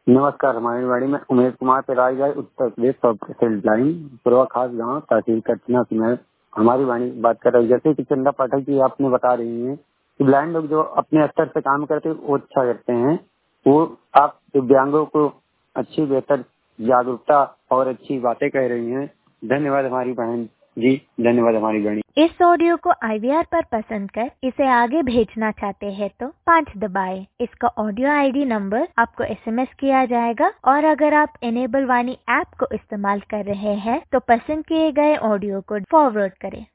नमस्कार। हमारी वाणी में उमेश कुमार पेराईगढ़ उत्तर प्रदेश हेल्प लाइन पूर्वा खास गांव तहसील कटना से मैं हमारी वाणी बात कर रही हूँ। जैसे कि चंदा पाठक जी आपने बता रही हैं कि ब्लाइंड लोग जो अपने स्तर से काम करते हैं वो अच्छा करते हैं। वो आप दिव्यांगों को अच्छी बेहतर जागरूकता और अच्छी बातें कह रही हैं। धन्यवाद हमारी बहन जी, धन्यवाद हमारी बहन। इस ऑडियो को IVR पर पसंद कर इसे आगे भेजना चाहते हैं तो 5 दबाएं। इसका ऑडियो ID नंबर आपको SMS किया जाएगा और अगर आप इनेबल वाणी ऐप को इस्तेमाल कर रहे हैं तो पसंद किए गए ऑडियो को फॉरवर्ड करें।